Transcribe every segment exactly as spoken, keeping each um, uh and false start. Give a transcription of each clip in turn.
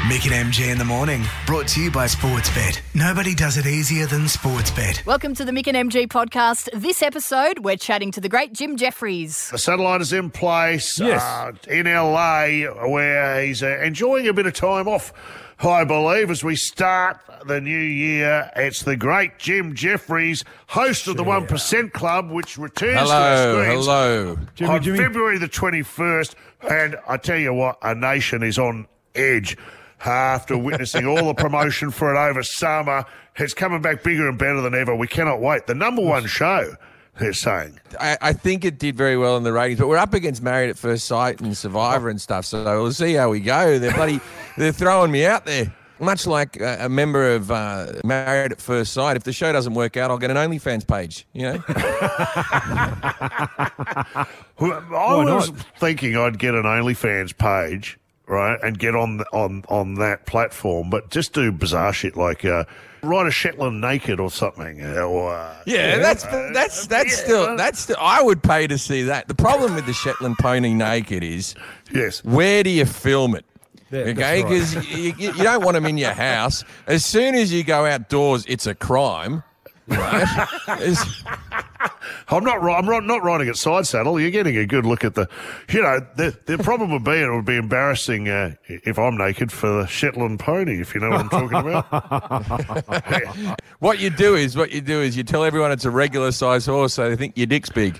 Mick and M G in the morning, brought to you by Sportsbet. Nobody does it easier than Sportsbet. Welcome to the Mick and M G podcast. This episode, we're chatting to the great Jim Jeffries. The satellite is in place Yes. uh, in L A, where he's uh, enjoying a bit of time off, I believe, as we start the new year. It's the great Jim Jeffries, host of the one percent Club, which returns to our Hello, screens hello. Jimmy, on Jimmy. February the twenty-first. And I tell you what, a nation is on edge after witnessing all the promotion for it over summer. It's coming back bigger and better than ever. We cannot wait. The number one show, they're saying. I, I think it did very well in the ratings, but we're up against Married at First Sight and Survivor and stuff, so we'll see how we go. They're bloody, they're throwing me out there. Much like a, a member of uh, Married at First Sight, if the show doesn't work out, I'll get an OnlyFans page, you know? Well, I was thinking I'd get an OnlyFans page, right, and get on on on that platform, but just do bizarre shit like uh, ride a Shetland naked or something. Or, uh, Yeah, that's that's that's yeah. still that's still, I would pay to see that. The problem with the Shetland pony naked is yes. where do you film it? Yeah, Okay, that's right. because you, you, you don't want them in your house. As soon as you go outdoors, it's a crime. Right? It's- I'm not. ri- I'm not, not riding at side saddle. You're getting a good look at the. You know, the the problem would be it would be embarrassing uh, if I'm naked for the Shetland pony. If you know what I'm talking about. what you do is what you do is you tell everyone it's a regular size horse, so they think your dick's big.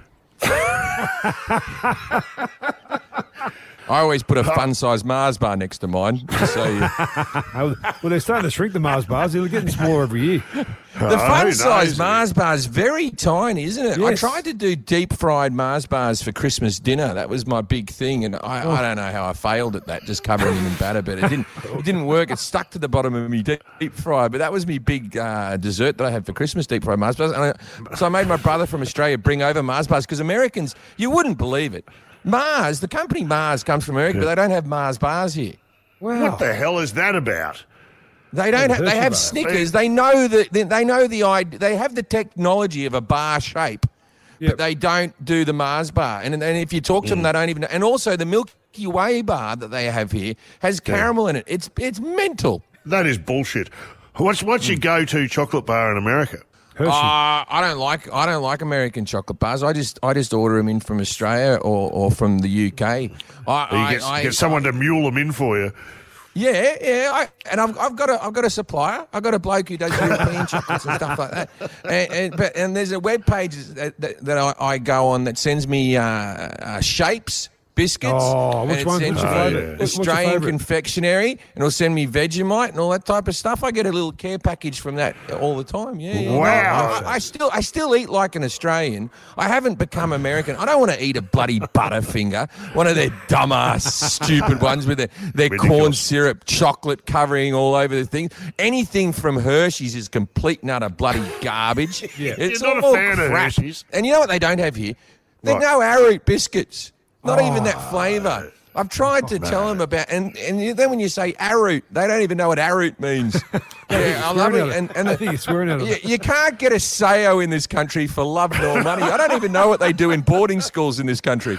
I always put a fun-sized Mars bar next to mine. So you, Oh, well, they're starting to shrink the Mars bars. They're getting smaller every year. the Oh, who fun-sized knows? Mars bar is very tiny, isn't it? I Yes. tried to do deep-fried Mars bars for Christmas dinner. That was my big thing, and I, I don't know how I failed at that, just covering them in batter, but it didn't it didn't work. It stuck to the bottom of me deep, deep fried, but that was my big uh, dessert that I had for Christmas, deep-fried Mars bars. And I, so I made my brother from Australia bring over Mars bars, because Americans, you wouldn't believe it. Mars, the company Mars comes from America, but they don't have Mars bars here. Wow. What the hell is that about? They don't. Never Ha- heard they of have that. Snickers. They know the. They they know the idea. They have the technology of a bar shape, Yep. but they don't do the Mars bar. And and if you talk to them, they don't even. And also the Milky Way bar that they have here has caramel in it. It's it's mental. That is bullshit. What's what's your go-to chocolate bar in America? Hershey. Uh, I don't like. I don't like American chocolate bars. I just I just order them in from Australia or, or from the U K. I, You I, get, I, get someone to mule them in for you. Yeah, yeah, I, and I've, I've got a I've got a supplier. I've got a bloke who does European chocolates and stuff like that. And, and but and there's a web page that, that, that I, I go on that sends me uh, uh, shapes. Biscuits. Oh, which and it one's- sends what's your me favourite? What's your Australian favourite? confectionery, and it'll send me Vegemite and all that type of stuff. I get a little care package from that all the time. Yeah, yeah. Wow. I, I, I still, I still eat like an Australian. I haven't become American. I don't want to eat a bloody Butterfinger, one of their dumbass, stupid ones with their, their corn Ridiculous. syrup, chocolate covering all over the thing. Anything from Hershey's is complete and utter bloody garbage. Yeah. It's You're not a all fan of crap. Hershey's. And you know what they don't have here? There's What? no arrowroot biscuits. Not even Oh. that flavour. I've tried to tell them about, and, and then when you say arrowroot, they don't even know what arrowroot means. yeah, I love swearing it. at And, it. and I the- think you're swearing at it. you, you can't get a Sayo in this country for love nor money. I don't even know what they do in boarding schools in this country.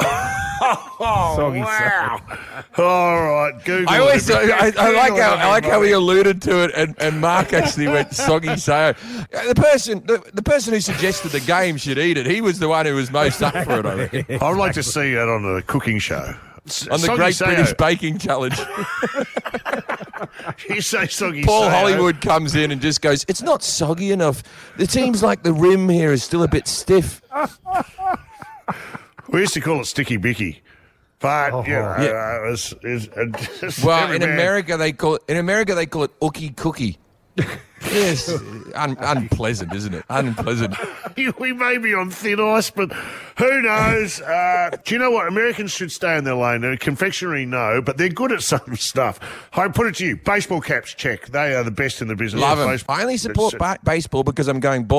Soggy Wow. All right, Google. I always, it. I, I, I like Google how it, I like how he everybody. alluded to it, and, and Mark actually went soggy Sayo. The person, the, the person who suggested the game should eat it. He was the one who was most up for it. I reckon. I'd like to see that on a cooking show. On the Soggy Great Sayo. British Baking Challenge. You say soggy Paul Sayo. Hollywood comes in and just goes, it's not soggy enough. It seems like the rim here is still a bit stiff. We used to call it Sticky Bicky. But, you know, Yeah. uh, it's, it's, it's Well, every in man- America they call it in America they call it ookie cookie. Yes, un- unpleasant, isn't it? Unpleasant. we may be on thin ice, but who knows? Uh, do you know what? Americans should stay in their lane. Uh, confectionery, no, but they're good at some stuff. I put it to you. Baseball caps, check. They are the best in the business. Love them. Baseball- I only support It's- ba- baseball because I'm going bald.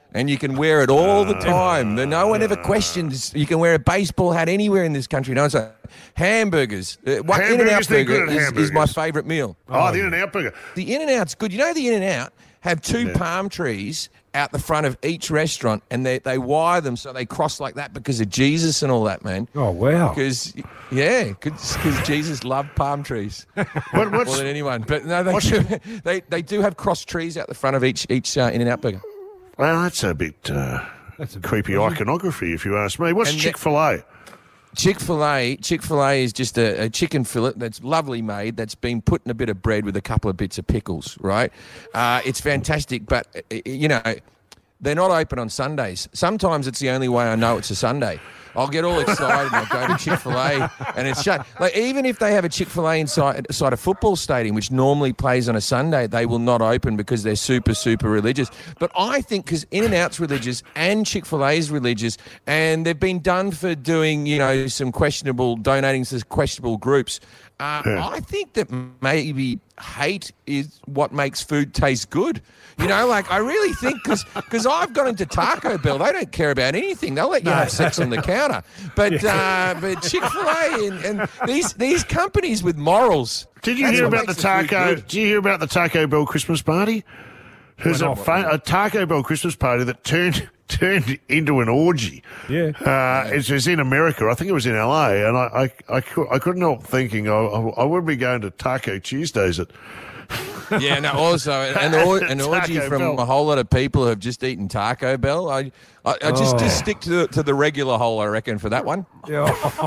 and you can wear it all the time. No one ever questions. You can wear a baseball hat anywhere in this country. No one's like, hamburgers. Uh, what Hamburgers, In-N-Out they're burger good at is, is my hamburgers. favourite meal. Oh, the In-N-Out burger. The In-N-Out's good. You know the In-N-Out have two Yeah. palm trees out the front of each restaurant, and they, they wire them so they cross like that because of Jesus and all that, man. Oh, wow. Because, yeah, because Jesus loved palm trees What, what's, more than anyone. But no, they What's- do, they, they do have cross trees out the front of each each uh, In-N-Out burger. well, that's a bit uh, That's a bit creepy crazy. iconography, if you ask me. What's And the- Chick-fil-A? Chick-fil-A, Chick-fil-A is just a, a chicken fillet that's lovely made, that's been put in a bit of bread with a couple of bits of pickles, right? Uh, it's fantastic, but, uh, you know, they're not open on Sundays. Sometimes it's the only way I know it's a Sunday. I'll get all excited and I'll go to Chick-fil-A and it's shut. Like, even if they have a Chick-fil-A inside, inside a football stadium, which normally plays on a Sunday, they will not open because they're super, super religious. But I think because In-N-Out's religious and Chick-fil-A's religious, and they've been done for doing, you know, some questionable, donating to questionable groups, uh, Yeah. I think that maybe hate is what makes food taste good. You know, like, I really think, because I've gone into Taco Bell, they don't care about anything. They'll let you have sex on the counter. But uh, but Chick-fil-A and, and these these companies with morals. Did you that's hear what about the makes food taco? good. Did you hear about the Taco Bell Christmas party? There's a, Went off. fa- a Taco Bell Christmas party that turned turned into an orgy. Yeah. Uh, it was in America. I think it was in L A, and I I, I, cou- I couldn't help thinking I, I, I would be going to Taco Tuesdays at. Yeah, no, also, an, or, an orgy Taco from Bell. a whole lot of people who have just eaten Taco Bell. I, I, I just, Oh. just stick to the, to the regular hole, I reckon, for that one. Yeah.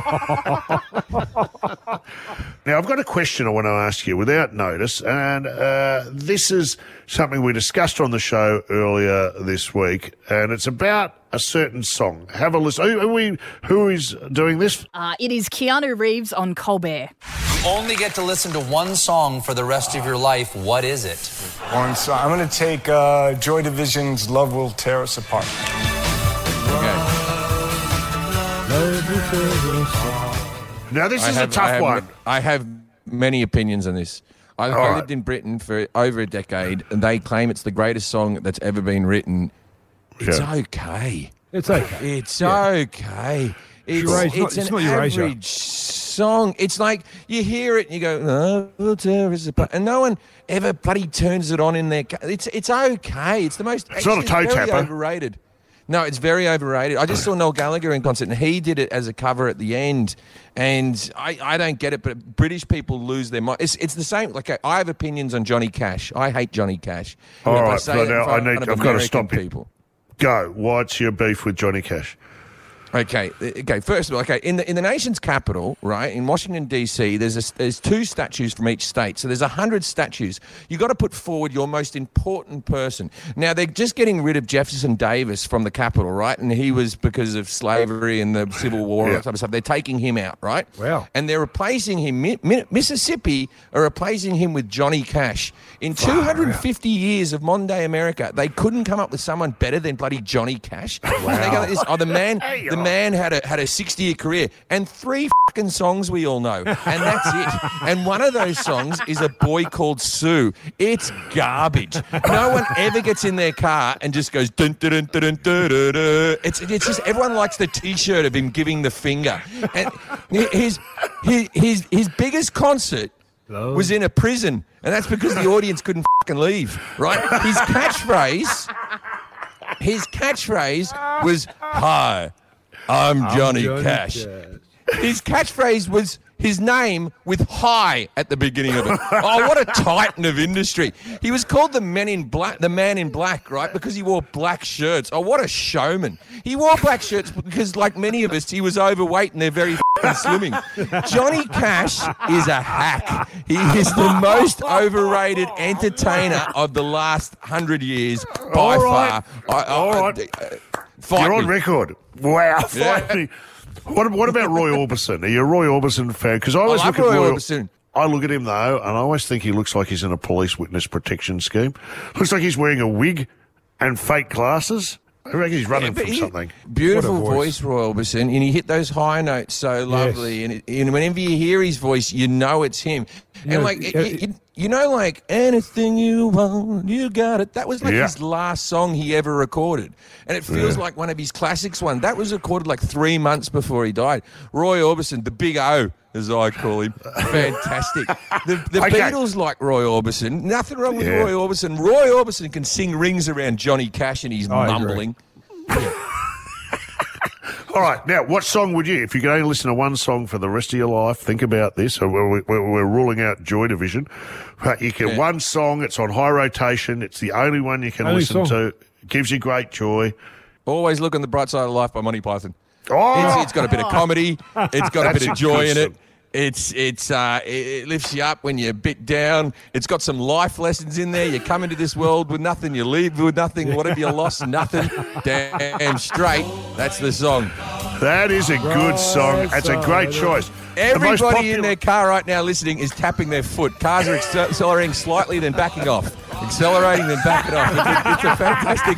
Now, I've got a question I want to ask you without notice, and uh, this is something we discussed on the show earlier this week, and it's about a certain song. Have a listen. Who, are we, who is doing this? Uh, it is Keanu Reeves on Colbert. You only get to listen to one song for the rest of your life. What is it? One song. I'm going to take uh, Joy Division's Love Will Tear Us Apart. Okay. Now, this I is have, a tough I have, one. I have many opinions on this. I, All I right. lived in Britain for over a decade, and they claim it's the greatest song that's ever been written. It's Yeah. okay. It's okay. It's okay. It's, Erasure, it's, not- an it's not Erasure. average song. It's like you hear it and you go, "Love will tear us apart," and no one ever bloody turns it on in their. Ca- it's it's okay. It's the most. It's not a actually, toe very tapper. Overrated. No, it's very overrated. I just saw Noel Gallagher in concert, and he did it as a cover at the end. And I, I don't get it, but British people lose their mind. It's, it's the same. Like I have opinions on Johnny Cash. I hate Johnny Cash. All If I right, say but it in now I front need- of I've got to American stop you. people. Go. What's your beef with Johnny Cash? Okay, okay. First of all, okay, in the in the nation's capital, right, in Washington D C, there's a, there's two statues from each state, so there's a hundred statues. You got to put forward your most important person. Now they're just getting rid of Jefferson Davis from the capital, right, and he was because of slavery and the Civil War and Yeah. that type of stuff. They're taking him out, right? Wow. And they're replacing him. Mi- Mi- Mississippi are replacing him with Johnny Cash. In two hundred fifty years of modern day America, they couldn't come up with someone better than bloody Johnny Cash. Wow. They go like this, oh, the man, the man had a had a sixty year career and three fucking songs we all know, and that's it. And one of those songs is A Boy Called Sue. It's garbage. No one ever gets in their car and just goes dun dun dun dun dun dun dun. It's it's just everyone likes the T-shirt of him giving the finger. And his his his, his biggest concert was in a prison, and that's because the audience couldn't fucking leave. Right? His catchphrase. His catchphrase was, "Hi, I'm Johnny, Johnny Cash." Cash. His catchphrase was his name with "hi" at the beginning of it. Oh, what a titan of industry! He was called the Men in Black, the Man in Black, right? Because he wore black shirts. Oh, what a showman! He wore black shirts because, like many of us, he was overweight and they're very f***ing slimming. Johnny Cash is a hack. He is the most overrated entertainer of the last hundred years by All right. far. I, I, All I- right. uh, fight You're on me. record. Wow. Yeah. Finally. What, what about Roy Orbison? Are you a Roy Orbison fan? Because I always love look at Roy Roy Orbison. I look at him, though, and I always think he looks like he's in a police witness protection scheme. Looks like he's wearing a wig and fake glasses. I reckon he's running Yeah, but from he- something. Beautiful What a voice. voice, Roy Orbison, and he hit those high notes so lovely. And, it, and whenever you hear his voice, you know it's him. Yeah, and like, yeah, it, it, you know, like, anything you want, you got it. That was like Yeah. his last song he ever recorded. And it feels Yeah. like one of his classics one. That was recorded like three months before he died. Roy Orbison, the big O, as I call him. Fantastic. The, the Okay. Beatles like Roy Orbison. Nothing wrong with Yeah. Roy Orbison. Roy Orbison can sing rings around Johnny Cash and he's I agree. mumbling. All right, now, what song would you, if you could only listen to one song for the rest of your life, think about this. So We're, we're, we're ruling out Joy Division. But you can, Yeah. one song, it's on high rotation, it's the only one you can Only listen song. to. Gives you great joy. Always Look on the Bright Side of Life by Monty Python. Oh, It's, it's got a bit of comedy. It's got a That's bit a of joy good in it. song. It's it's uh, it, it lifts you up when you're a bit down. It's got some life lessons in there. You come into this world with nothing. You leave with nothing. Whatever you lost, nothing. Damn straight. That's the song. that is a good song. That's a great choice. The most Everybody popular- in their car right now listening is tapping their foot. Cars are acce- accelerating slightly, then backing off. Accelerating, then backing off. It's a, it's a fantastic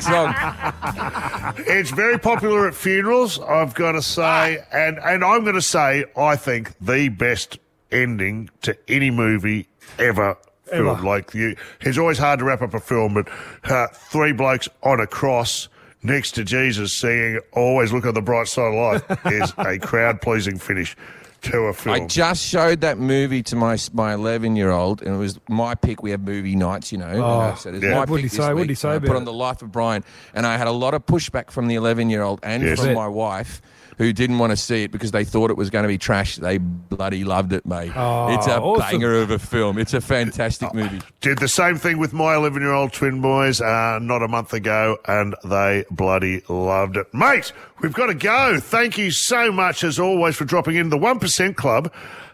song. It's very popular at funerals, I've got to say. And, and I'm going to say, I think, the best ending to any movie ever. Ever. Filmed. Like you, it's always hard to wrap up a film, but uh, three blokes on a cross next to Jesus singing "Always Look on the Bright Side of Life" is a crowd-pleasing finish to a film. I just showed that movie to my my eleven year old, and it was my pick. We have movie nights, you know. Oh, uh, so it's yeah. my What'd pick he this say? What'd week, he say and I about put on it? The Life of Brian, and I had a lot of pushback from the eleven year old and Yes. from Bet. my wife, who didn't want to see it because they thought it was going to be trash. They bloody loved it, mate. Oh, it's a awesome. banger of a film. It's a fantastic movie. Did the same thing with my eleven-year-old twin boys uh, not a month ago, and they bloody loved it. Mate, we've got to go. Thank you so much, as always, for dropping in the one percent Club,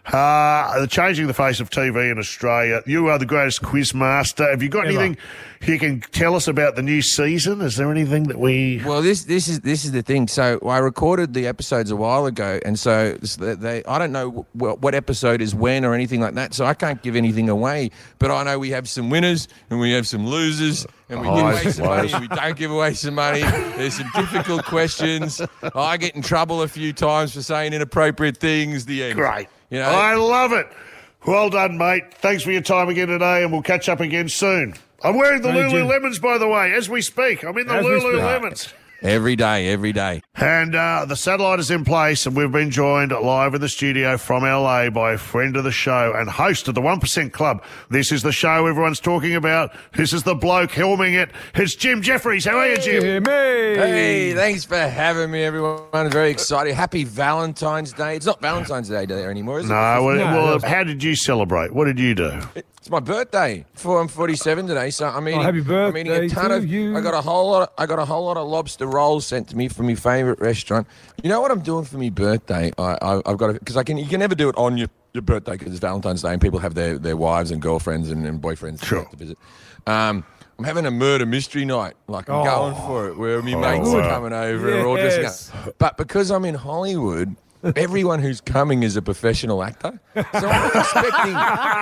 uh, changing the face of T V in Australia. You are the greatest quiz master. Have you got Ever. anything you can tell us about the new season? Is there anything that we... Well, this this is this is the thing. So I recorded the episodes a while ago, and so they I don't know what, what episode is when or anything like that. So I can't give anything away. But I know we have some winners and we have some losers, and we give Oh, away some money close. and we don't give away some money. There's some difficult questions. I get in trouble a few times for saying inappropriate things. The end. Great. You know. I love it. Well done, mate. Thanks for your time again today, and we'll catch up again soon. I'm wearing the Thank you. Lululemons, by the way, as we speak. I'm in the As we speak. Lululemons. Every day, every day. And uh, the satellite is in place, and we've been joined live in the studio from L A by a friend of the show and host of the one percent Club. This is the show everyone's talking about. This is the bloke helming it. It's Jim Jeffries. How are you, Jim? Hear me. Hey, thanks for having me, everyone. I'm very excited. Happy Valentine's Day. It's not Valentine's Day there anymore, is it? No, well, No, well, that's- how did you celebrate? What did you do? It's my birthday. For I'm forty-seven today, so I'm eating. happy I'm eating a birthday ton to of. you. I got a whole lot. Of, I got a whole lot of lobster rolls sent to me from my favourite restaurant. You know what I'm doing for my birthday? I, I, I've got because I can. You can never do it on your, your birthday because it's Valentine's Day and people have their, their wives and girlfriends and, and boyfriends Sure. to visit. Um, I'm having a murder mystery night. Like I'm Oh. going for it, where my mates wow. are coming over and we're all dressing Yes. up. But because I'm in Hollywood. Everyone who's coming is a professional actor, so I'm expecting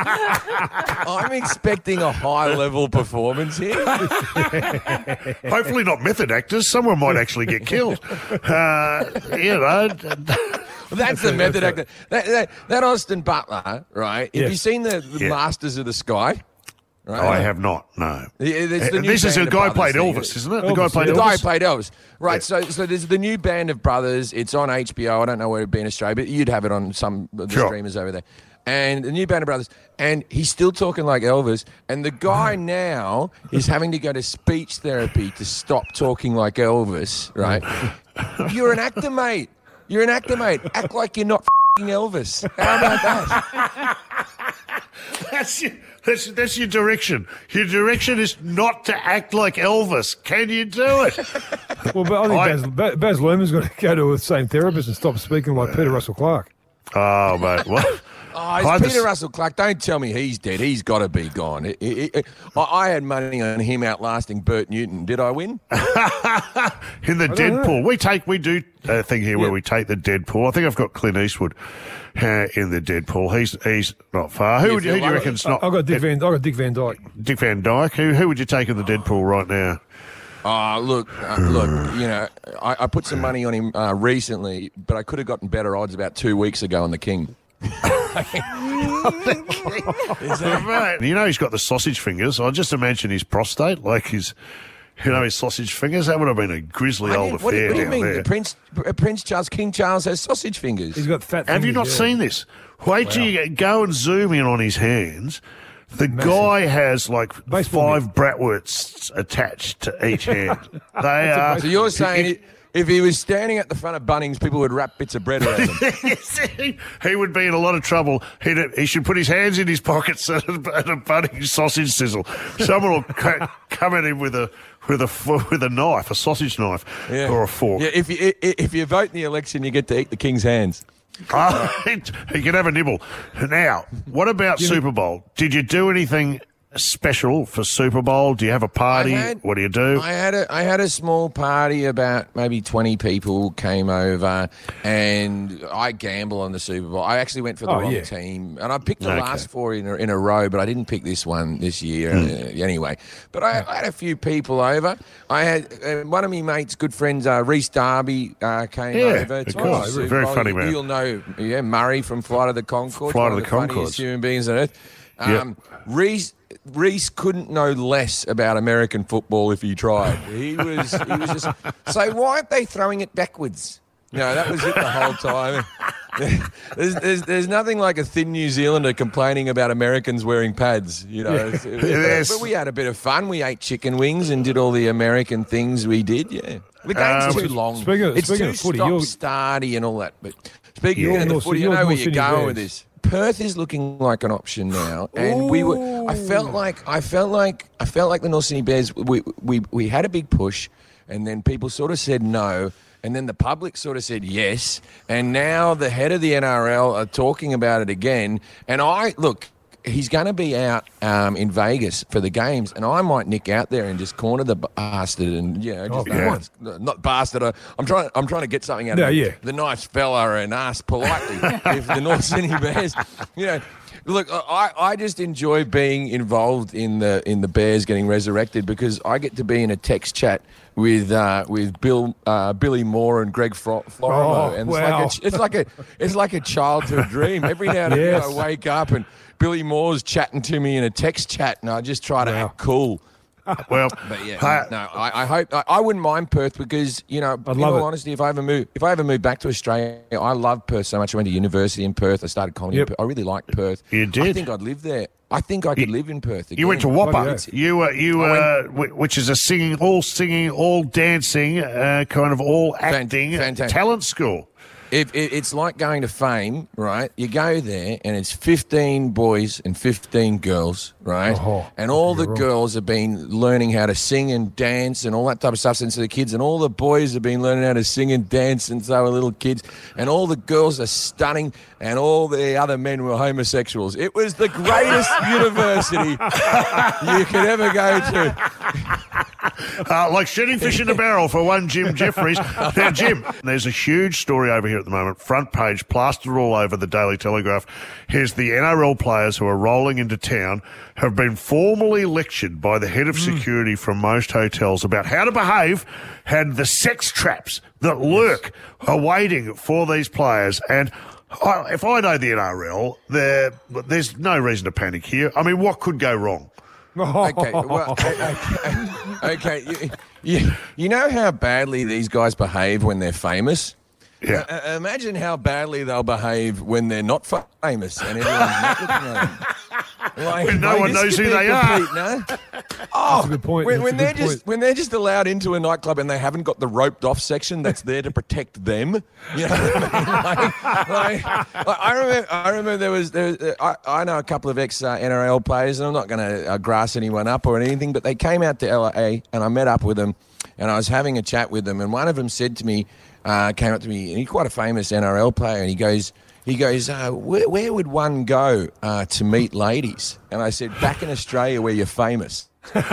I'm expecting a high level performance here. Hopefully not method actors. Someone might actually get killed. Uh, you know. That's the method actor. That, that, that Austin Butler, right? Have Yes. you seen the, the Yeah. Masters of the Sky? Right? I have not, no. Yeah, it's the And new this is Band a of guy Brothers played thing. Elvis, isn't it? The Elvis, guy played yeah. The guy Elvis. played Elvis. Right, Yeah. so so there's the new Band of Brothers. It's on H B O. I don't know where it'd be in Australia, but you'd have it on some of the Sure. streamers over there. And the new Band of Brothers. And he's still talking like Elvis. And the guy now is having to go to speech therapy to stop talking like Elvis, right? You're an actor, mate. You're an actor, mate. Act like you're not f***ing Elvis. How about that? That's your, that's, that's your direction. Your direction is not to act like Elvis. Can you do it? Well, but I think I- Baz, Baz, Baz Luhrmann's going to go to the same therapist and stop speaking like Peter Russell Clark. Oh, mate. What? Oh, it's I Peter just- Russell Clark. Don't tell me he's dead. He's got to be gone. It- it- it- I I had money on him outlasting Bert Newton. Did I win? In the don't dead know. pool. We take, we do a thing here where Yeah. we take the dead pool. I think I've got Clint Eastwood uh, in the dead pool. He's he's not far. Who, You would you, feel who do you like- reckon's not? I've got Dick Van. I've got Dick Van Dyke. Dick Van Dyke. Who, who would you take in the dead pool right now? Oh, look, uh, look. You know, I, I put some money on him uh, recently, but I could have gotten better odds about two weeks ago on the King. Is that Mate, you know he's got the sausage fingers. I just imagine his prostate, like his, you know, his sausage fingers. That would have been a grisly I old didn't- what, do you- affair what do you down mean? there. Prince Prince Charles, King Charles has sausage fingers. He's got fat. Have you not fingers, yeah. seen this? Wait till you go and zoom in on his hands. The guy has like Baseball five Bratwursts attached to each hand. They are. So you're saying it, if he was standing at the front of Bunnings, people would wrap bits of bread around him? He would be in a lot of trouble. He'd, he should put his hands in his pockets at a, at a Bunnings sausage sizzle. Someone will co- come at him with a with a with a knife, a sausage knife, Yeah. or a fork. Yeah, if you i- if you vote in the election, you get to eat the king's hands. Ah, he can have a nibble. Now, what about Super Bowl? Did you do anything special for Super Bowl? Do you have a party? I had- What do you do? I had a I had a small party. About maybe twenty people came over, and I gamble on the Super Bowl. I actually went for the Oh, wrong yeah. team, and I picked the Okay. last four in a, in a row, but I didn't pick this one this year Hmm. uh, anyway. But I, I had a few people over. I had uh, one of my mates, good friends, uh, Reece Darby, uh, came Yeah, over. of to course. watch the Super Very Bowl. funny You- man. You'll know, yeah, Murray from Flight of the Conchords. Flight one of the funniest Conchords. human beings on earth. Yep. Um, Reece Reece couldn't know less about American football if he tried. He was he was just so why aren't they throwing it backwards? You know, that was it the whole time. There's, there's, there's nothing like a thin New Zealander complaining about Americans wearing pads, you know. It's- it- Yes. But we had a bit of fun. We ate chicken wings and did all the American things we did, yeah. The game's Um, too long. speaking of- it's speaking too of footy, you're- stop-starty and all that. But speaking You're of the North- footy, I you're know where North you're Sydney going Bears. with this. Perth is looking like an option now, and we were. I felt like I felt like I felt like the North Sydney Bears. We we we had a big push, and then people sort of said no, and then the public sort of said yes, and now the head of the N R L are talking about it again. And I look, he's going to be out um, in Vegas for the games, and I might nick out there and just corner the bastard, and you know, just Oh, yeah. uh, not bastard. uh, I'm trying. I'm trying to get something out No, of yeah. the nice fella and ask politely if the North Sydney Bears, you know. Look, I, I just enjoy being involved in the in the Bears getting resurrected because I get to be in a text chat with uh, with Bill uh, Billy Moore and Greg Fro- Florimo, Oh, and wow. it's like a, it's like a it's like a childhood dream. Every now and Yes. again, I wake up and Billy Moore's chatting to me in a text chat, and I just try to Wow. act cool. Well, But yeah, uh, no, I, I hope I, I wouldn't mind Perth because you know, in love all it. honesty, if I ever move, if I ever move back to Australia, I love Perth so much. I went to university in Perth. I started comedy. Yep. In Perth. I really liked Perth. You I did? think I'd live there. I think I could You- live in Perth. Again. You went to Bloody Whopper. oath. You were you I uh, wh- which is a singing, all singing, all dancing, uh, kind of all Fan- acting fantastic. talent school. If it, it's like going to Fame, right? You go there and it's fifteen boys and fifteen girls, right? Oh, and all the you're wrong. girls have been learning how to sing and dance and all that type of stuff since they're kids, and all the boys have been learning how to sing and dance since they were little kids, and all the girls are stunning, and all the other men were homosexuals. It was the greatest university you could ever go to. Uh, like shooting fish in a barrel for one Jim Jeffries. Now, Jim, there's a huge story over here at the moment, front page, plastered all over the Daily Telegraph. Here's the N R L players who are rolling into town have been formally lectured by the head of security from most hotels about how to behave and the sex traps that lurk awaiting for these players. And I, if I know the N R L, there, there's no reason to panic here. I mean, what could go wrong? Okay, well, okay, okay. You, you, you know how badly these guys behave when they're famous? Yeah. Uh, imagine how badly they'll behave when they're not famous and everyone's not looking at them. Like, When no like, one this knows could who be they complete, No? Oh, That's a good point. When, That's when a they're good just point. when they're just allowed into a nightclub and they haven't got the roped off section that's there to protect them, you know what I mean? Like, like, like, I remember, I remember there was there. Was, I, I know a couple of ex uh, N R L players, and I'm not going to uh, grass anyone up or anything, but they came out to L A and I met up with them, and I was having a chat with them, and one of them said to me, uh, came up to me, and he's quite a famous N R L player, and he goes. He goes, uh, where, where would one go uh, to meet ladies? And I said, back in Australia where you're famous.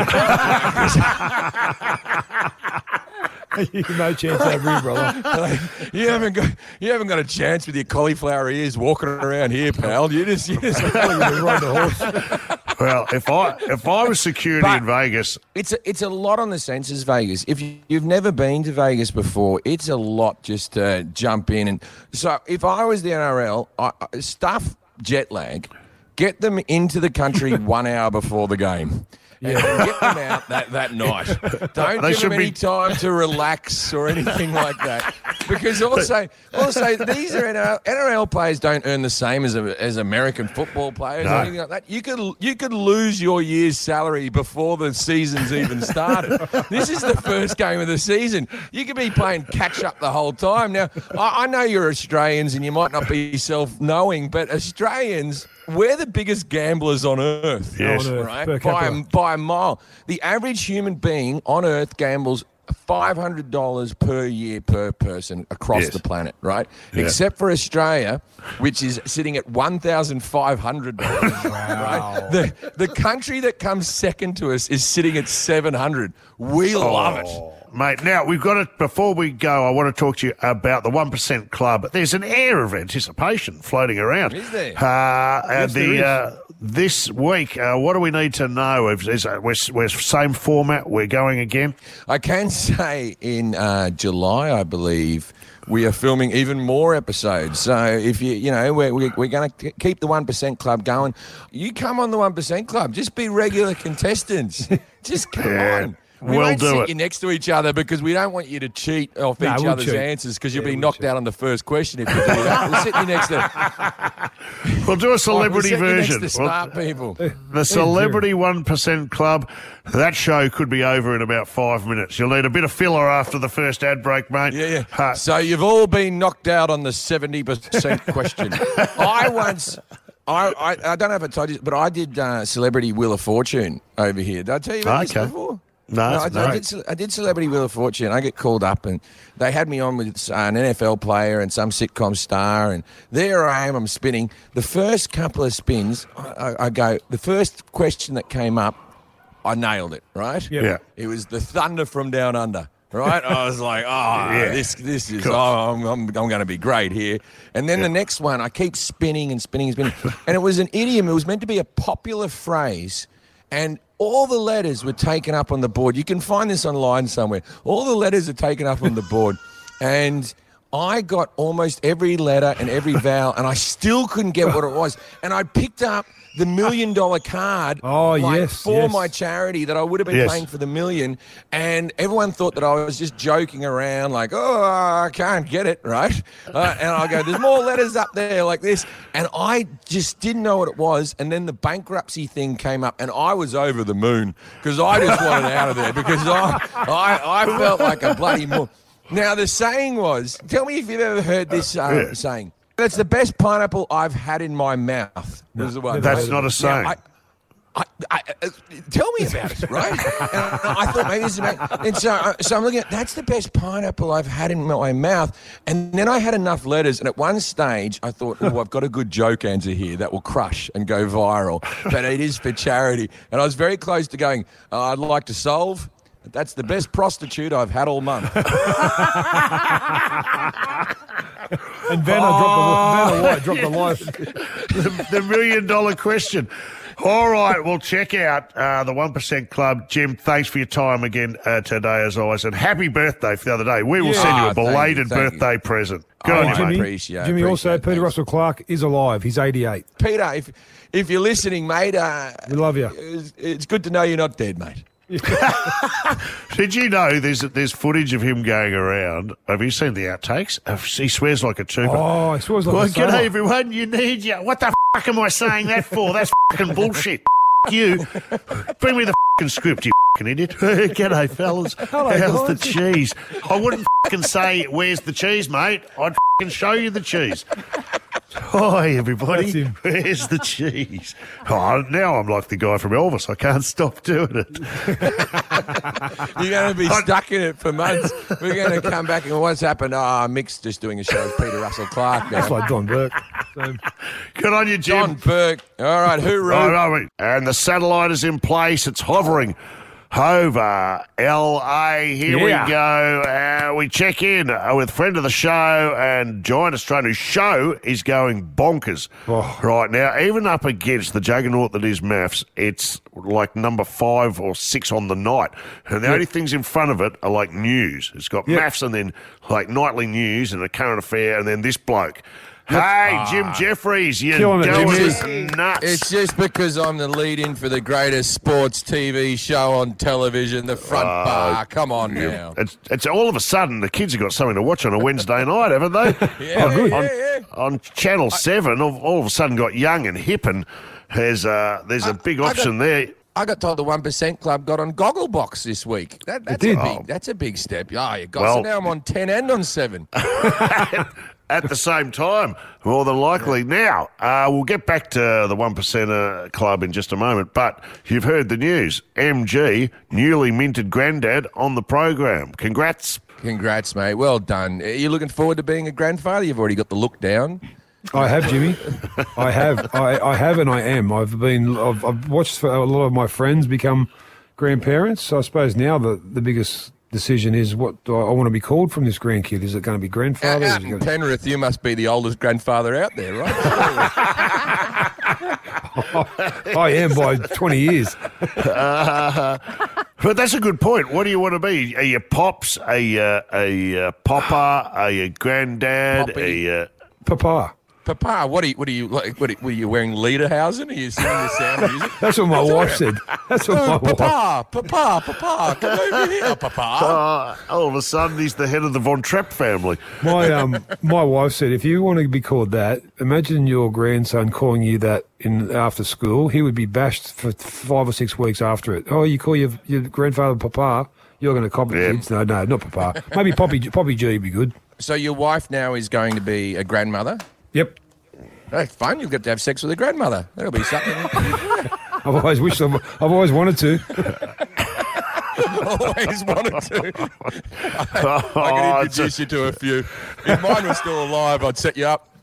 No chance over here, brother. Like, you haven't got you haven't got a chance with your cauliflower ears walking around here, pal. You just you just Ride the horse. Well, if I if I was security But- in Vegas, It's a, it's a lot on the senses, Vegas. If you, you've never been to Vegas before, it's a lot just to jump in. And so if I was the N R L, I, I- stuff jet lag, get them into the country one hour before the game. And get them out that, that night. Don't They give them should any be- time to relax or anything like that. Because also, also these are N R L players don't earn the same as as American football players No. or anything like that. You could you could lose your year's salary before the season's even started. This is the first game of the season. You could be playing catch up the whole time. Now, I, I know you're Australians and you might not be self-knowing, but Australians, we're the biggest gamblers on earth. Yes. On Earth, Right? per By a, capita. by a mile. The average human being on Earth gambles five hundred dollars per year per person across Yes. the planet, right? Yeah. Except for Australia, which is sitting at one thousand five hundred dollars. Right? The, the country that comes second to us is sitting at seven hundred dollars. We love it. Mate, now we've got to, before we go, I want to talk to you about the one percent Club. There's an air of anticipation floating around. Is there? Uh, and Yes, there the, is. uh, this week, uh, what do we need to know? Is, is, uh, we're, we're same format, we're going again? I can say in uh, July, I believe, we are filming even more episodes. So if you, you know, we're, we're, we're going to keep the one percent Club going. You come on the one percent Club. Just be regular contestants. Just come Yeah. on. We We'll won't do sit it. you next to each other because we don't want you to cheat off No, each we'll other's cheat. answers because you'll Yeah, be we'll knocked cheat. out on the first question if you do that. We'll sit you next to We'll do a celebrity we'll sit you version. next to smart people. The Celebrity one percent Club, that show could be over in about five minutes. You'll need a bit of filler after the first ad break, mate. Yeah, yeah. Uh, So you've all been knocked out on the seventy percent question. I once, I, I, I don't know if I told you, but I did uh, Celebrity Wheel of Fortune over here. Did I tell you about Okay. this before? No, I, it's I, great. did, Ce- I did Celebrity Wheel of Fortune. I get called up and they had me on with uh, an N F L player and some sitcom star. And there I am, I'm spinning. The first couple of spins, I, I, I go, the first question that came up, I nailed it, right? Yep. Yeah. It was the Thunder from Down Under, right? I was like, oh, Yeah. this this is, Cool. oh, I'm, I'm, I'm going to be great here. And then the next one, I keep spinning and spinning and spinning. And it was an idiom. It was meant to be a popular phrase. And all the letters were taken up on the board. You can find this online somewhere. All the letters are taken up on the board. And I got almost every letter and every vowel, and I still couldn't get what it was. And I picked up the million dollar card Oh, like, yes, for yes. my charity that I would have been Yes. paying for the million. And everyone thought that I was just joking around, like, oh, I can't get it, right? Uh, and I go, there's more letters up there like this. And I just didn't know what it was. And then the bankruptcy thing came up, and I was over the moon because I just wanted out of there because I, I, I felt like a bloody moon. Now, the saying was, tell me if you've ever heard this uh, Yeah. saying. It's the best pineapple I've had in my mouth. Was the one. That's not a saying. Now, I, I, I, uh, tell me about it, right? And I thought maybe this is about, and so, uh, so I'm looking at that's the best pineapple I've had in my mouth. And then I had enough letters, and at one stage I thought, oh, I've got a good joke answer here that will crush and go viral, but it is for charity. And I was very close to going, uh, I'd like to solve. That's the best prostitute I've had all month. And Vanna dropped the Vanna White dropped the life. the, the million dollar question. All right, well, check out uh, the one percent Club. Jim, thanks for your time again uh, today, as always. And happy birthday for the other day. We will Yeah. send you Ah, a thank you, belated thank you. birthday present. Good Oh, on you, I mate. Jimmy, appreciate- Jimmy also, appreciate it, Peter thanks. Russell Clark is alive. He's eighty-eight. Peter, if if you're listening, mate, uh, We love you. it's, it's good to know you're not dead, mate. Did you know there's there's footage of him going around? Have you seen the outtakes? Uh, He swears like a trooper. Oh, he swears like Well, a g'day sailor. everyone, you need you. What the f*** am I saying that for? That's f***ing bullshit. F*** you. Bring me the f***ing script, you f***ing idiot. G'day, fellas. How's the cheese? I wouldn't f***ing say, where's the cheese, mate? I'd f***ing show you the cheese. Hi, everybody. That's him. Where's the cheese? Oh, now I'm like the guy from Elvis. I can't stop doing it. You're going to be stuck in it for months. We're going to come back and what's happened? Oh, Mick's just doing a show with Peter Russell Clark That's now. like Don Burke. So, Good on you, Jim. John Burke. All right, hooroo. Right, right, and the satellite is in place. It's hovering over L A. Here Yeah. we go. Uh, we check in uh, with friend of the show and giant Australian whose show is going bonkers Oh. right now. Even up against the juggernaut that is maths, it's like number five or six on the night. And the only things in front of it are like news. It's got Yep. maths and then like nightly news and a current affair and then this bloke. Hey, Jim Jeffries, you're Killing it, going Jimmy. nuts. It's just because I'm the lead-in for the greatest sports T V show on television, the front bar. Come on now. It's, it's all of a sudden the kids have got something to watch on a Wednesday night, haven't they? Yeah, on, yeah, on, yeah. on Channel Seven, all, all of a sudden got young and hip, and there's uh, there's a big I option got- there. I got told the One Percent Club got on Gogglebox this week. That, that's did. a big. Oh. That's a big step. Oh, you got Well- so now I'm on ten and on seven. At the same time, more than likely. Now, uh, we'll get back to the One Percenter Club in just a moment, but you've heard the news. M G, newly minted granddad, on the program. Congrats. Congrats, mate. Well done. Are you looking forward to being a grandfather? You've already got the look down. I have, Jimmy. I have. I, I have, and I am. I've been. I've, I've watched a lot of my friends become grandparents. So I suppose now the, the biggest decision is what do I, I want to be called from this grandkid. Is it going to be grandfather? Is Out it in going to... Penrith, you must be the oldest grandfather out there, right? I am by twenty years. Uh, but that's a good point. What do you want to be? Are you pops? Are you uh, a uh, popper? Are you granddad? Poppy. Are you... Papa. Papa, what are you? What are you like? What are, what are you wearing? Lederhosen? Are you singing the sound of music? That's what my wife said. That's what my Oh, wife. Papa, Papa, Papa, come over here, Papa. Uh, all of a sudden, he's the head of the Von Trapp family. My um, my wife said, if you want to be called that, imagine your grandson calling you that in after school. He would be bashed for five or six weeks after it. Oh, you call your your grandfather Papa? You're going to copy Yeah. kids? No, no, not Papa. Maybe Poppy Poppy G would be good. So your wife now is going to be a grandmother. Yep. That's fun. You'll get to have sex with a grandmother. That'll be something. I've always wished. I've, I've always wanted to. Always wanted to. I Oh, can it's a- introduce you to a few. If mine was still alive, I'd set you up.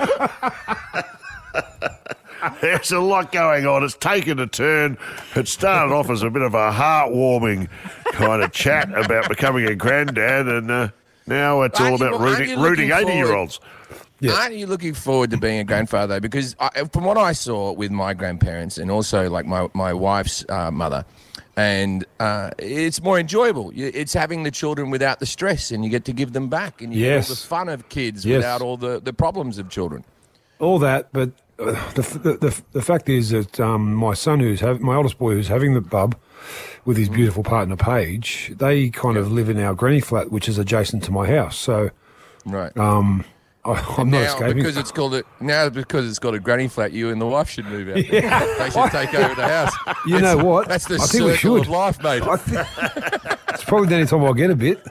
There's a lot going on. It's taken a turn. It started off as a bit of a heartwarming kind of chat about becoming a granddad, and uh, now it's all Aren't you- about aren't rooting, you looking rooting eighty-year-olds. Yeah. Aren't you looking forward to being a grandfather? though? Because I, from what I saw with my grandparents and also like my, my wife's uh, mother, and uh, it's more enjoyable. You- It's having the children without the stress, and you get to give them back, and you Yes. get all the fun of kids Yes. without all the, the problems of children. All that, but uh, the, the the the fact is that um, my son, who's have, my oldest boy, who's having the bub with his beautiful partner Paige, they kind of live in our granny flat, which is adjacent to my house. So Right. um, I, I'm not now, escaping. because it's called a, now because it's got a granny flat, you and the wife should move out. there. They should take over the house. You know what? That's the I think we circle should. of life, mate. I think it's probably the only time I'll get a bit.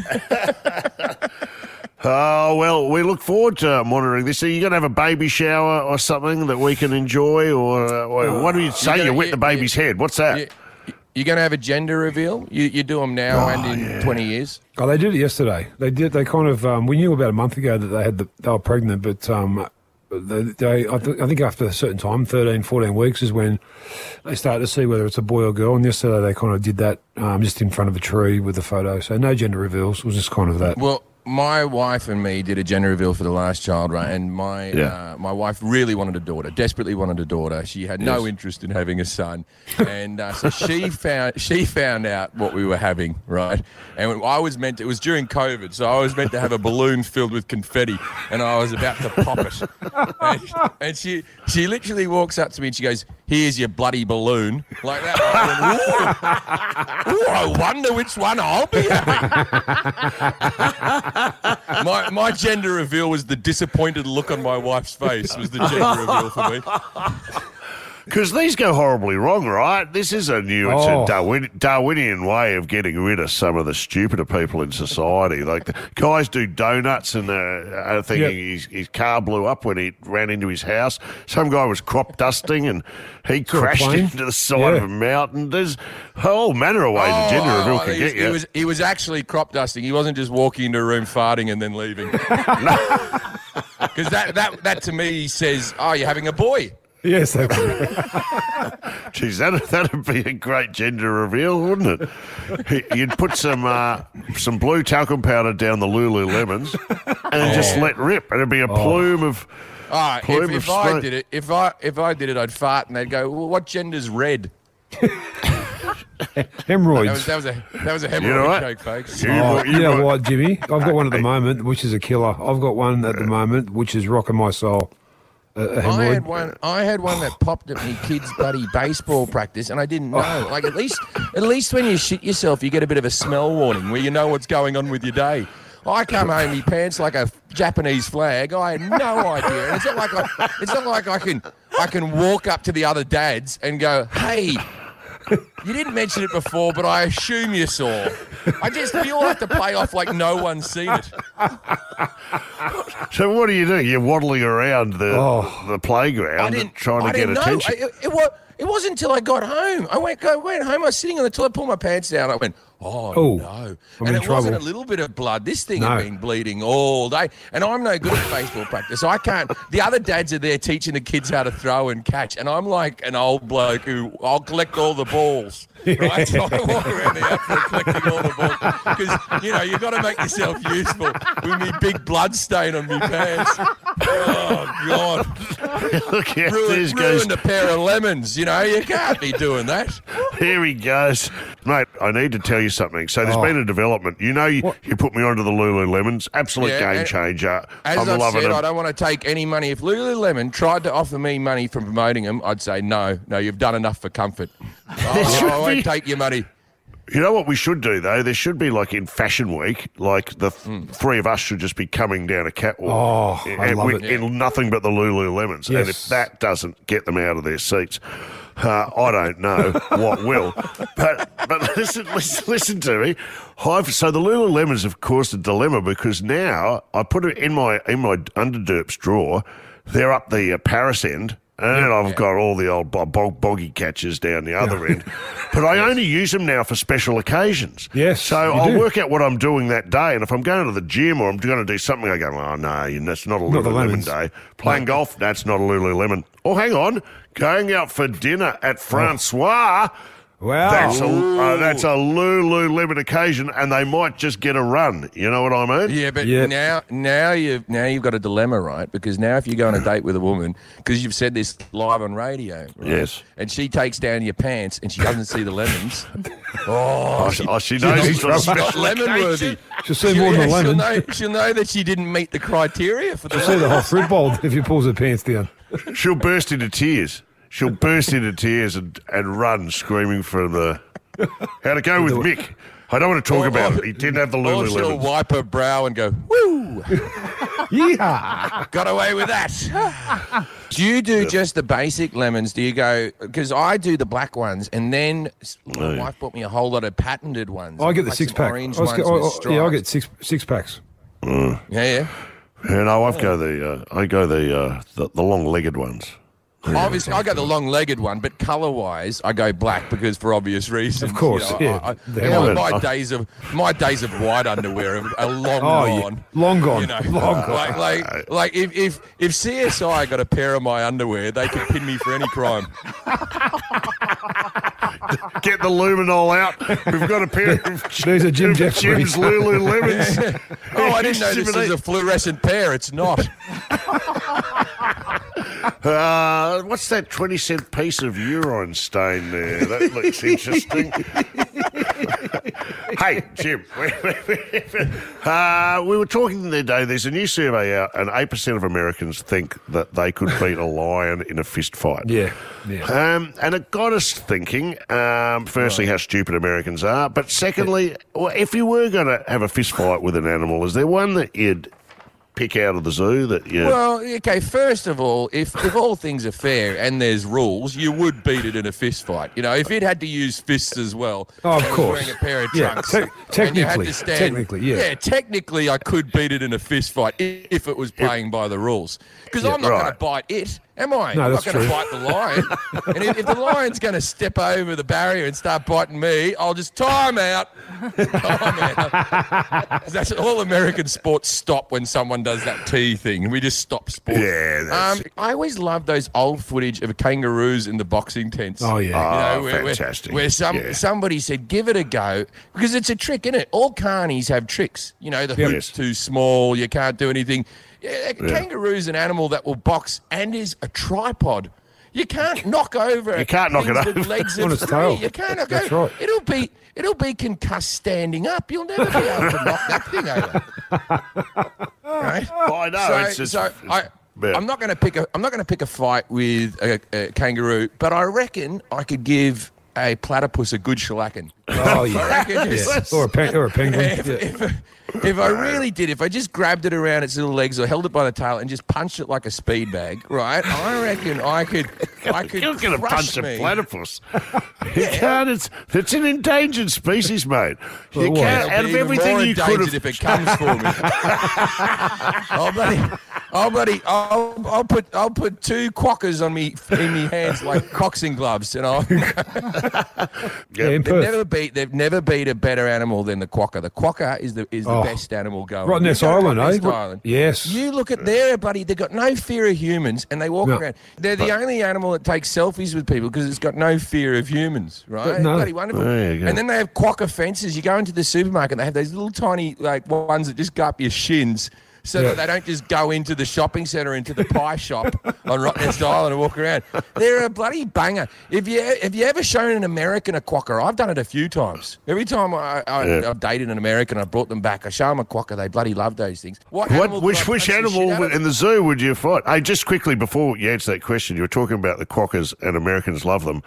Oh, well, we look forward to monitoring this. Are you going to have a baby shower or something that we can enjoy? Or, uh, or what do you say? gonna- You wet you- the baby's head. What's that? You, you're going to have a gender reveal? You, you do them now and in twenty years? Oh, they did it yesterday. They did. They kind of. Um, we knew about a month ago that they had the, they were pregnant, but um, they, they I, th- I think after a certain time, thirteen, fourteen weeks, is when they start to see whether it's a boy or girl. And yesterday they kind of did that um, just in front of a tree with the photo. So no gender reveals. It was just kind of that. Well, my wife and me did a gender reveal for the last child, right? And my Yeah. uh, my wife really wanted a daughter, desperately wanted a daughter. She had no interest in having a son, and uh, so she found she found out what we were having, right? And I was meant to, it was during COVID, so I was meant to have a balloon filled with confetti, and I was about to pop it. And, and she she literally walks up to me and she goes, "Here's your bloody balloon," like that. I went, "Ooh, ooh, I wonder which one I'll be having. my my gender reveal was the disappointed look on my wife's face. Was the gender reveal for me? Because these go horribly wrong, right? This is a new, it's Oh. a Darwin, Darwinian way of getting rid of some of the stupider people in society. Like the guys do donuts and uh, are thinking Yep. his, his car blew up when he ran into his house. Some guy was crop dusting and he Saw a crashed plane? into the side Yeah. of a mountain. There's all manner of ways a gender reveal oh, can he, get he you. was he was actually crop dusting. He wasn't just walking into a room farting and then leaving. Because that, that that to me says, "Oh, you're having a boy." Yes, they were. Geez, that, that'd be a great gender reveal, wouldn't it? He- You'd put some uh, some blue talcum powder down the Lululemons and just let rip. It'd be a plume of All right, plume if, of if I smoke. did it, if I if I did it, I'd fart and they'd go, "Well, what gender's red?" Hemorrhoids. That was, that was a that was a hemorrhoid You know what? joke, folks. You, Oh, you you know might- what, Jimmy? I've got one at the moment, which is a killer. I've got one at the moment, which is rocking my soul. A, a I hemorrhoid. had one. I had one that popped at me kid's buddy baseball practice, and I didn't know. Like at least, at least when you shit yourself, you get a bit of a smell warning where you know what's going on with your day. I come home, me pants like a Japanese flag. I had no idea, and it's not like I, it's not like I can, I can walk up to the other dads and go, "Hey, you didn't mention it before, but I assume you saw." I just feel like to play off like no one's seen it. So what do you do? You're waddling around the Oh. the I playground didn't trying to I get didn't know. attention. I, it, it was. It wasn't until I got home. I went, go, went home. I was sitting on the toilet, pulled my pants down. I went, oh, Oh, no. I'm And in it wasn't a trouble. little bit of blood. This thing No. had been bleeding all day. And I'm no good at baseball practice. So I can't. The other dads are there teaching the kids how to throw and catch. And I'm like an old bloke who I'll collect all the balls. Right? So I walk around the outfield collecting all the balls. Because, you know, you've got to make yourself useful with me big blood stain on me pants. Oh, God. Look out, Ruined, there goes. ruined a pair of lemons, you know. You can't be doing that. Here he goes. Mate, I need to tell you something. So there's Oh. been a development. You know, you, What? you put me onto the Lululemons. Absolute Yeah, game and- changer. As I'm I've loving said, them. I don't want to take any money. If Lululemon tried to offer me money from promoting them, I'd say no. No, you've done enough for comfort. I, should I, I won't be- take your money. You know what we should do, though? There should be, like, in Fashion Week, like, the th- three of us should just be coming down a catwalk. Hmm. Oh, I and love with- it. In nothing but the Lululemons. And if Yes. that doesn't get them out of their seats, uh, I don't know what will. But but listen, listen, listen to me. I've, so the Lululemons have caused a dilemma because now I put it in my, in my underderps drawer. They're up the uh, Paris end. And I've got all the old bo- bo- boggy catches down the other end. But I only use them now for special occasions. Yes, So you I'll do. work out what I'm doing that day. And if I'm going to the gym or I'm going to do something, I go, oh, no, you know, that's not a Not the Lululemon lemons. day. Playing golf, that's not a Lululemon. Oh, hang on. Going out for dinner at Francois. Wow. That's a, uh, that's a Lululemon occasion, and they might just get a run. You know what I mean? Yeah, but Yep. now, now you've now you've got a dilemma, right? Because now if you go on a date with a woman, because you've said this live on radio, right? Yes. and she takes down your pants and she doesn't see the lemons. Oh, she, oh, she knows it's She's a not special lemon occasion. worthy. She'll see more than a she'll lemon. know, she'll know that she didn't meet the criteria for the See the whole fruit bowl if he pulls her pants down. She'll burst into tears. She'll burst into tears and, and run screaming from the... How'd it go with Mick? I don't want to talk Or- about or- it. He didn't have the Or she'll Lululemon. wipe her brow and go, woo, Yeah. got away with that. Do you do just the basic lemons? Do you go, because I do the black ones, and then my Oh, yeah. wife bought me a whole lot of patented ones. I get the like six some pack. orange I was ones get- I- with I- yeah, I stripes. get six six packs. Yeah, yeah. Yeah, no, I've go the uh, I go the uh, the, the long-legged ones. Obviously, I go the long-legged one, but colour-wise, I go black because for obvious reasons. Of course, you know, yeah. I, I, The you know, helmet. my days of my days of white underwear are, are long Oh, yeah. gone. Long gone. You know, Long gone. like like like if, if if C S I got a pair of my underwear, they could pin me for any crime. Get the luminol out. We've got a pair of There's a Jim of Jeffries. Jim's Lululemons. Oh, I didn't know this was a fluorescent pair. It's not. Uh, what's that twenty cent piece of urine stain there? That looks interesting. Hey, Jim. uh, we were talking the other day. There's a new survey out, and eight percent of Americans think that they could beat a lion in a fist fight. Yeah. Yeah. Um, and it got us thinking, um, firstly, how stupid Americans are, but secondly, well, if you were going to have a fist fight with an animal, is there one that you'd pick out of the zoo that you... Well, okay, first of all, if, if all things are fair and there's rules, you would beat it in a fist fight. You know, if it had to use fists as well, Oh, of and was course. wearing a pair of Yeah, trunks, te- and you had technically, to stand, technically, yeah. Yeah, technically I could beat it in a fist fight i- if it was playing by the rules. Because I'm not going right. to bite it, am I? No, I'm that's not going to true. bite the lion. And if, if the lion's going to step over the barrier and start biting me, I'll just time out. Time out. That's all American sports stop when someone does that T thing. We just stop sport. Yeah, that's Um, I always love those old footage of kangaroos in the boxing tents. Oh, yeah. Oh, fantastic. Where, where some Yeah. somebody said, "Give it a go," because it's a trick, isn't it? All carnies have tricks. You know, the Yep. hoop's too small, you can't do anything. Yeah, a kangaroo's an animal that will box and is a tripod. You can't knock over. You can't knock it things with over. legs On of its three. tail. You can't knock That's over. right. It'll be it'll be concussed standing up. You'll never be able to knock that thing over. Right? I know. So, it's just, so it's- I, yeah. I'm not going to pick a I'm not going to pick a fight with a, a kangaroo, but I reckon I could give a platypus a good shellacking. Oh, I yeah. reckon just- yeah. Or, a pen, or a penguin. if, yeah. if, if I really did, if I just grabbed it around its little legs or held it by the tail and just punched it like a speed bag, right? I reckon I could, I could You're going to crush punch me. a platypus. You can't. It's, it's an endangered species, mate. You Well, can't. It'll Out be of even everything more you could endangered have. if it comes for me. oh, buddy, oh, buddy, I'll, I'll put, I'll put two quackers on me in me hands like boxing gloves, and I'll. Yeah, in They've Perth. never beat. They've never beat a better animal than the quokka. The quokka is the is the Oh. best animal going. Right, Ness You go to Island, Ness eh? What- Island. yes. You look at there, buddy. They've got no fear of humans, and they walk No. around. They're the only animal that takes selfies with people because it's got no fear of humans, right? no. Bloody wonderful. There you go. And then they have quokka fences. You go into the supermarket, they have those little tiny like ones that just go up your shins. So Yeah. that they don't just go into the shopping centre, into the pie shop on Rottnest Island and walk around. They're a bloody banger. If you have you ever shown an American a quokka? I've done it a few times. Every time I, I, Yeah. I've dated an American, I brought them back. I show them a quokka. They bloody love those things. What, What, animal which could I which punch the shit out animal of? in the zoo would you fight? Hey, just quickly before you answer that question, you were talking about the quokkas and Americans love them.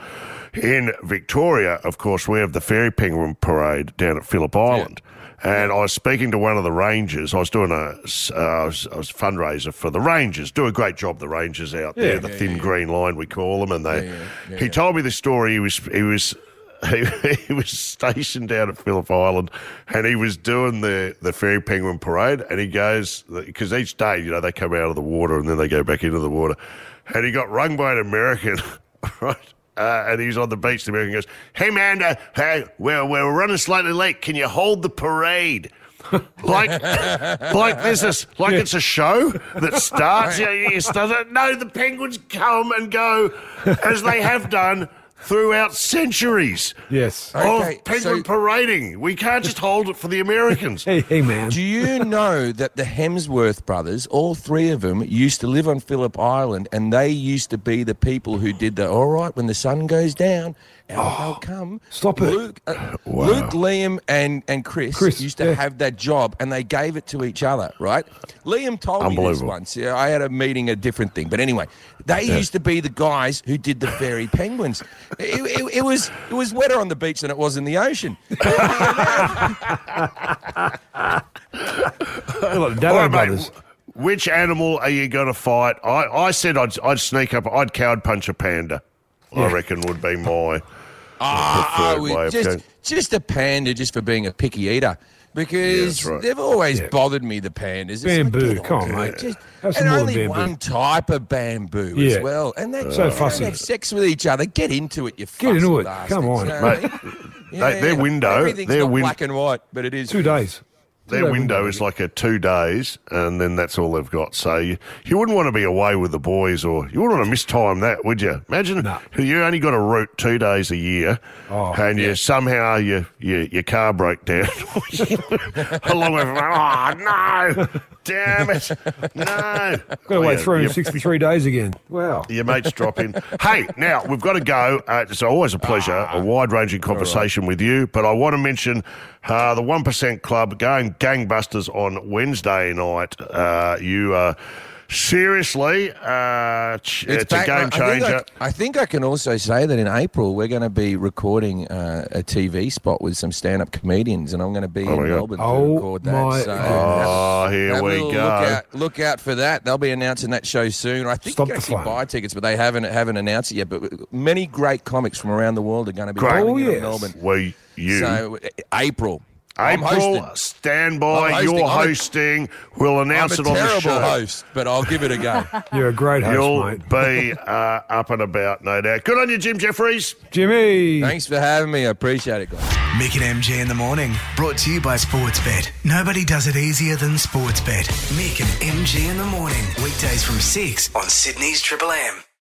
In Victoria, of course, we have the fairy penguin parade down at Phillip Island. And I was speaking to one of the rangers. I was doing a, uh, I was, I was a fundraiser for the rangers. Do a great job, the rangers out there, Yeah. the Yeah, thin yeah, yeah. green line we call them. And they, Yeah, yeah, yeah, he yeah. told me the story. He was, he was, he, he was stationed down at Phillip Island, and he was doing the the fairy penguin parade. And he goes, because each day, you know, they come out of the water and then they go back into the water. And he got rung by an American, right? Uh, and he's on the beach. The American goes, "Hey man, uh, hey, we're we're running slightly late. Can you hold the parade?" like, like there's this, like it's a show that starts. Yeah, yeah, starts. No, the penguins come and go as they have done throughout centuries Yes. Okay, of penguin so- parading. We can't just hold it for the Americans. Hey, hey, man. Do you know that the Hemsworth brothers, all three of them, used to live on Phillip Island, and they used to be the people who did the, all right, when the sun goes down, out they'll come. stop it. Luke, uh, Luke, Liam, and, and Chris, Chris, used to yeah. have that job, and they gave it to each other, right? Liam told me this Unbelievable. once. Yeah, I had a meeting, a different thing. But anyway, they used to be the guys who did the fairy penguins. It, it, it was it was wetter on the beach than it was in the ocean. They're like the Dado All right, brothers. mate, which animal are you going to fight? I, I said I'd, I'd sneak up. I'd coward punch a panda. I reckon would be my Ah, preferred we- way of just, going. just a panda just for being a picky eater. Because that's right. they've always Yeah. bothered me, the pandas. It's Bamboo, like, get come on, on, mate. Just, Have some and more only bamboo. one type of bamboo Yeah. as well. And they So don't fussy. have sex with each other. Get into it, you Get into fussy it. bastards, Come on. you know Mate, what I mean? they- their window- Everything's their not win- black and white, but it is. Two days. Their Two-day window is like a two days, and then that's all they've got. So you, you wouldn't want to be away with the boys, or you wouldn't want to mistime that, would you? Imagine No. you only got a route two days a year, Oh, and you somehow you, you, your car broke down. Along with, oh no, damn it, no. Got to Oh, wait yeah, three hundred your- sixty-three days again. Wow. Your mates drop in. Hey, now we've got to go. Uh, it's always a pleasure, Ah. a wide-ranging conversation with you. But I want to mention uh, the One Percent Club going gangbusters on Wednesday night. Uh, you uh, seriously, uh, ch- it's, back- a game I- I think I- changer. I think I can also say that in April we're going to be recording uh, a T V spot with some stand-up comedians, and I'm going to be Oh, in my God. Melbourne to Oh, record that. my so God. Oh, here have a we little go. Look out, look out for that. They'll be announcing that show soon. I think Stop you can the actually fun. buy tickets, but they haven't haven't announced it yet. But many great comics from around the world are going to be Great. coming Oh, in yes. Melbourne. We, you. So uh, April. I'm April, hosting. stand by. I'm hosting. You're I'm a- hosting. We'll I'm announce a it on the terrible show. host, but I'll give it a go. You're a great host, You'll mate. be uh, up and about, no doubt. Good on you, Jim Jeffries. Jimmy. Thanks for having me. I appreciate it, guys. Mick and M G in the morning. Brought to you by Sportsbet. Nobody does it easier than Sportsbet. Mick and M G in the morning. Weekdays from six on Sydney's Triple M.